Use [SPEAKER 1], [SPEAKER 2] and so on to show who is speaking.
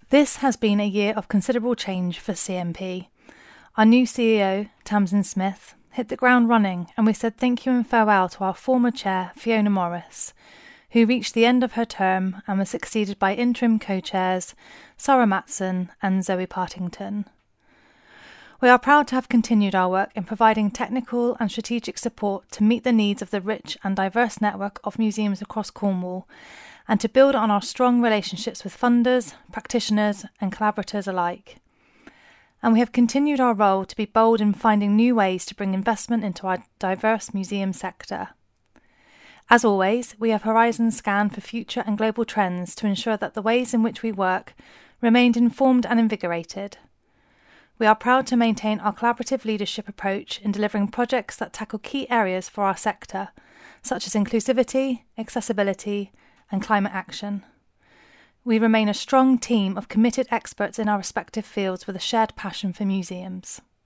[SPEAKER 1] This has been a year of considerable change for CMP. Our new CEO, Tamsin Smith, hit the ground running, and we said thank you and farewell to our former chair, Fiona Morris, who reached the end of her term and was succeeded by interim co-chairs Sarah Matson and Zoe Partington. We are proud to have continued our work in providing technical and strategic support to meet the needs of the rich and diverse network of museums across Cornwall, and to build on our strong relationships with funders, practitioners and collaborators alike. And we have continued our role to be bold in finding new ways to bring investment into our diverse museum sector. As always, we have horizons scanned for future and global trends to ensure that the ways in which we work remained informed and invigorated. We are proud to maintain our collaborative leadership approach in delivering projects that tackle key areas for our sector, such as inclusivity, accessibility, and climate action. We remain a strong team of committed experts in our respective fields with a shared passion for museums.